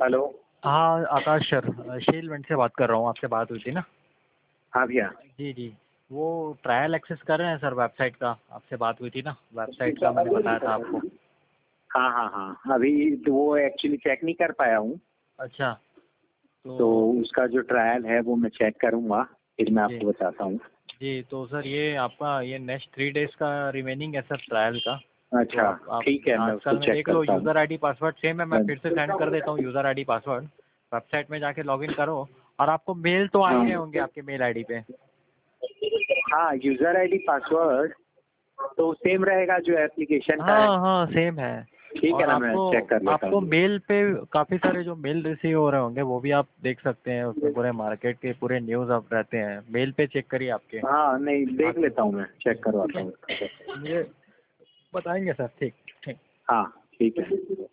Hello. हाँ आकाश sir, शील event से बात कर रहा हूँ। आपसे बात हुई थी ना? हाँ भैया। जी जी। वो ट्रायल एक्सेस कर रहे हैं सर वेबसाइट का? आपसे बात हुई थी ना, वेबसाइट का मैंने बताया था आपको। हाँ हाँ हाँ, अभी तो वो एक्चुअली चेक नहीं कर पाया हूँ। अच्छा। तो उसका जो ट्रायल है वो मैं चेक करूँगा, फिर मैं जी आपको बताता हूँ। जी। तो सर ये आपका ये नेक्स्ट 3 डेज़ का रिमेनिंग है सर ट्रायल का। तो अच्छा आप ठीक है, मैं उसको आजकल में चेक देख लो, करता हूँ। यूज़र आईडी पासवर्ड सेम है। मैं फिर से सेंड कर देता हूँ यूज़र आईडी पासवर्ड। वेबसाइट में जाके लॉगिन करो और आपको मेल तो आ ही रहे होंगे आपके मेल आईडी पे। हाँ, यूज़र आईडी पासवर्ड तो सेम रहेगा जो एप्लीकेशन का है। हाँ हाँ सेम है। ठीक है और ना, मैं चेक कर लेता आपको हूँ। मेल पे काफ़ी सारे जो मेल रिसीव हो रहे होंगे वो भी आप देख सकते हैं। उसमें पूरे मार्केट के पूरे न्यूज़ आप रहते हैं। मेल पे चेक करिए आपके। हाँ नहीं, देख बाकी लेता हूँ, मैं चेक करवाता हूँ। मुझे बताएंगे सर। ठीक ठीक। हाँ ठीक है।